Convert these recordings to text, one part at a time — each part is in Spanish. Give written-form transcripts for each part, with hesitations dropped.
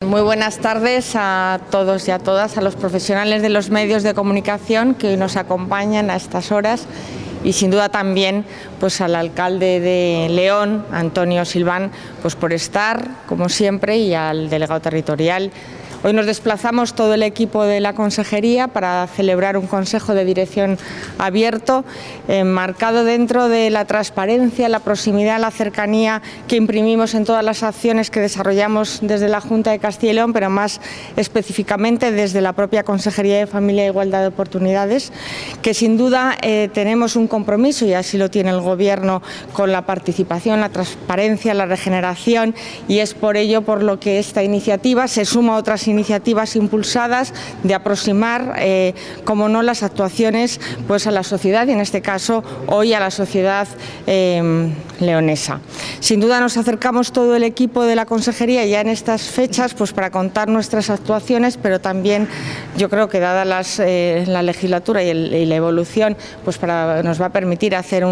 Muy buenas tardes a todos y a todas, a los profesionales de los medios de comunicación que hoy nos acompañan a estas horas y sin duda también pues al alcalde de León, Antonio Silván, pues por estar, como siempre, y al delegado territorial. Hoy nos desplazamos todo el equipo de la Consejería para celebrar un Consejo de Dirección abierto, enmarcado dentro de la transparencia, la proximidad, la cercanía que imprimimos en todas las acciones que desarrollamos desde la Junta de Castilla y León, pero más específicamente desde la propia Consejería de Familia e Igualdad de Oportunidades, que sin duda tenemos un compromiso, y así lo tiene el Gobierno, con la participación, la transparencia, la regeneración, y es por ello por lo que esta iniciativa se suma a otras iniciativas impulsadas de aproximar, como no, las actuaciones pues a la sociedad, y en este caso hoy a la sociedad leonesa. Sin duda nos acercamos todo el equipo de la Consejería ya en estas fechas pues para contar nuestras actuaciones, pero también yo creo que dada la legislatura y la evolución pues nos va a permitir hacer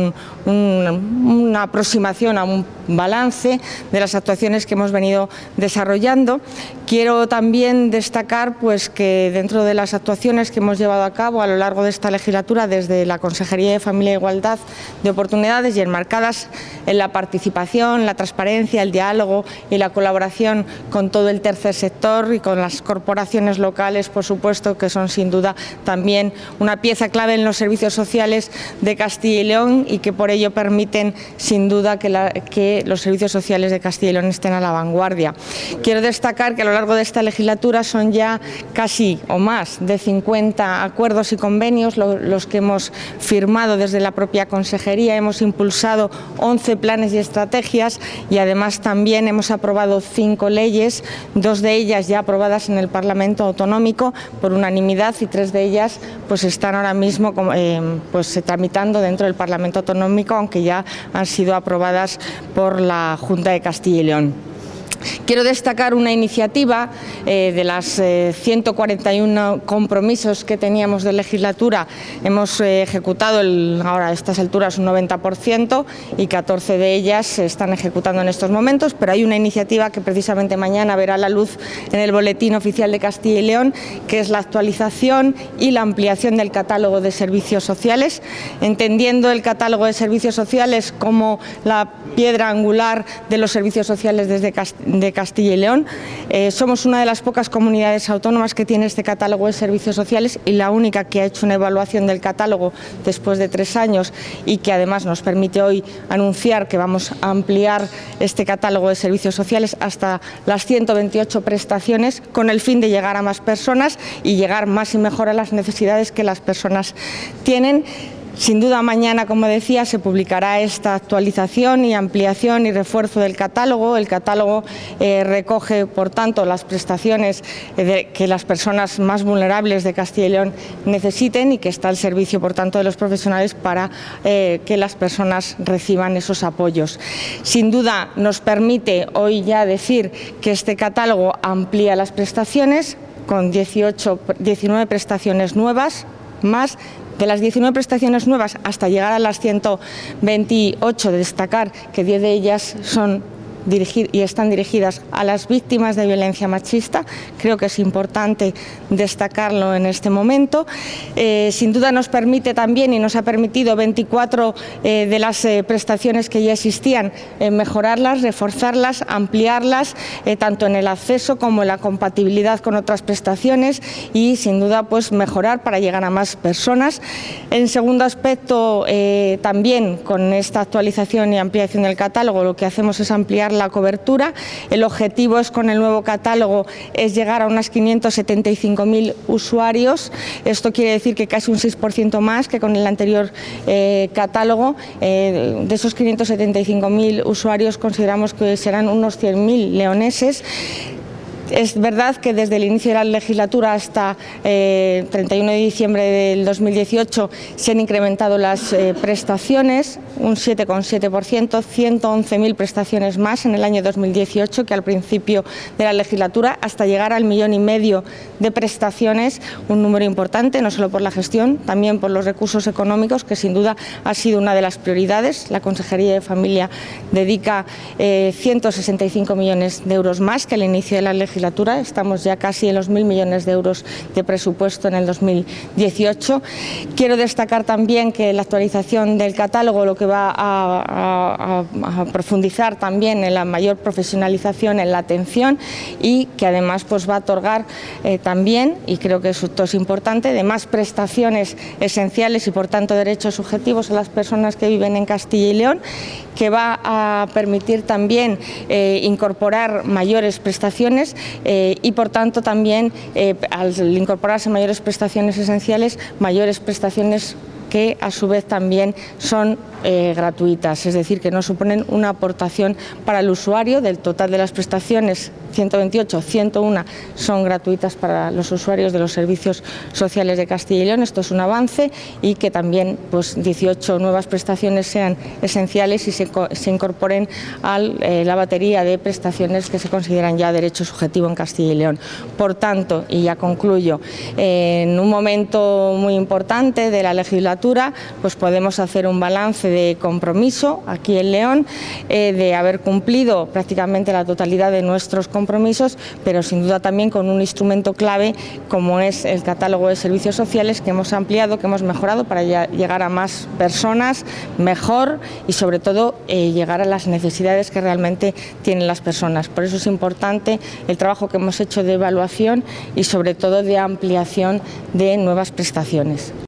una aproximación a un balance de las actuaciones que hemos venido desarrollando. Quiero también destacar pues que dentro de las actuaciones que hemos llevado a cabo a lo largo de esta legislatura desde la Consejería de Familia e Igualdad de Oportunidades y enmarcadas en la participación, la transparencia, el diálogo y la colaboración con todo el tercer sector y con las corporaciones locales, por supuesto, que son sin duda también una pieza clave en los servicios sociales de Castilla y León y que por ello permiten sin duda que los servicios sociales de Castilla y León estén a la vanguardia. Quiero destacar que a lo largo de esta legislatura son ya casi o más de 50 acuerdos y convenios los que hemos firmado desde la propia Consejería. Hemos impulsado 11 planes y estrategias y además también hemos aprobado 5 leyes, 2 de ellas ya aprobadas en el Parlamento Autonómico por unanimidad y 3 de ellas pues están ahora mismo tramitando dentro del Parlamento Autonómico, aunque ya han sido aprobadas por la Junta de Castilla y León. Quiero destacar una iniciativa de las 141 compromisos que teníamos de legislatura. Hemos ejecutado ahora a estas alturas un 90% y 14 de ellas se están ejecutando en estos momentos, pero hay una iniciativa que precisamente mañana verá la luz en el Boletín Oficial de Castilla y León, que es la actualización y la ampliación del catálogo de servicios sociales, entendiendo el catálogo de servicios sociales como la piedra angular de los servicios sociales de Castilla y León. Somos una de las pocas comunidades autónomas que tiene este catálogo de servicios sociales y la única que ha hecho una evaluación del catálogo después de 3 años y que además nos permite hoy anunciar que vamos a ampliar este catálogo de servicios sociales hasta las 128 prestaciones con el fin de llegar a más personas y llegar más y mejor a las necesidades que las personas tienen. Sin duda mañana, como decía, se publicará esta actualización y ampliación y refuerzo del catálogo. El catálogo recoge, por tanto, las prestaciones que las personas más vulnerables de Castilla y León necesiten y que está al servicio, por tanto, de los profesionales para que las personas reciban esos apoyos. Sin duda nos permite hoy ya decir que este catálogo amplía las prestaciones con 19 prestaciones nuevas más. De las 19 prestaciones nuevas hasta llegar a las 128, destacar que 10 de ellas son y están dirigidas a las víctimas de violencia machista. Creo que es importante destacarlo en este momento. Sin duda nos permite también y nos ha permitido 24 de las prestaciones que ya existían, mejorarlas, reforzarlas, ampliarlas, tanto en el acceso como en la compatibilidad con otras prestaciones y sin duda pues mejorar para llegar a más personas. En segundo aspecto, también con esta actualización y ampliación del catálogo lo que hacemos es ampliar la cobertura. El objetivo es, con el nuevo catálogo, es llegar a unas 575.000 usuarios. Esto quiere decir que casi un 6% más que con el anterior catálogo. De esos 575.000 usuarios consideramos que serán unos 100.000 leoneses. Es verdad que desde el inicio de la legislatura hasta 31 de diciembre del 2018 se han incrementado las prestaciones un 7,7%, 111.000 prestaciones más en el año 2018 que al principio de la legislatura, hasta llegar al 1,5 millón de prestaciones, un número importante, no solo por la gestión, también por los recursos económicos, que sin duda ha sido una de las prioridades. La Consejería de Familia dedica 165 millones de euros más que al inicio de la legislatura legislatura, estamos ya casi en los 1.000 millones de euros de presupuesto en el 2018. Quiero destacar también que la actualización del catálogo lo que va a profundizar también en la mayor profesionalización en la atención y que además pues va a otorgar también, y creo que esto es importante, de más prestaciones esenciales y por tanto derechos subjetivos a las personas que viven en Castilla y León, que va a permitir también incorporar mayores prestaciones y por tanto también al incorporarse mayores prestaciones esenciales, mayores prestaciones que a su vez también son gratuitas, es decir, que no suponen una aportación para el usuario. Del total de las prestaciones, 128, 101 son gratuitas para los usuarios de los servicios sociales de Castilla y León. Esto es un avance, y que también pues 18 nuevas prestaciones sean esenciales y se incorporen a la batería de prestaciones que se consideran ya derecho subjetivo en Castilla y León. Por tanto, y ya concluyo, en un momento muy importante de la legislatura pues podemos hacer un balance de compromiso aquí en León, de haber cumplido prácticamente la totalidad de nuestros compromisos, pero sin duda también con un instrumento clave como es el catálogo de servicios sociales, que hemos ampliado, que hemos mejorado para llegar a más personas mejor y sobre todo llegar a las necesidades que realmente tienen las personas. Por eso es importante el trabajo que hemos hecho de evaluación y sobre todo de ampliación de nuevas prestaciones.